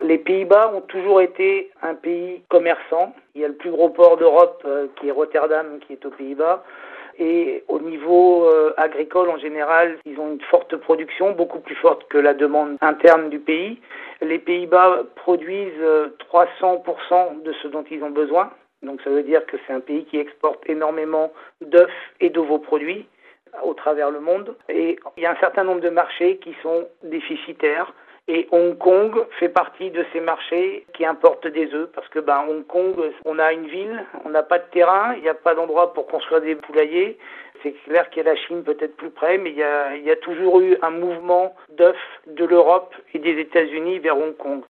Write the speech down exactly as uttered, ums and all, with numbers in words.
Les Pays-Bas ont toujours été un pays commerçant. Il y a le plus gros port d'Europe euh, qui est Rotterdam, qui est aux Pays-Bas. Et au niveau euh, agricole en général, ils ont une forte production, beaucoup plus forte que la demande interne du pays. Les Pays-Bas produisent euh, trois cents pour cent de ce dont ils ont besoin. Donc ça veut dire que c'est un pays qui exporte énormément d'œufs et d'ovoproduits au travers le monde. Et il y a un certain nombre de marchés qui sont déficitaires. Et Hong Kong fait partie de ces marchés qui importent des œufs parce que ben, Hong Kong, on a une ville, on n'a pas de terrain, il n'y a pas d'endroit pour construire des poulaillers. C'est clair qu'il y a la Chine peut-être plus près, mais il y a, il y a toujours eu un mouvement d'œufs de l'Europe et des États-Unis vers Hong Kong.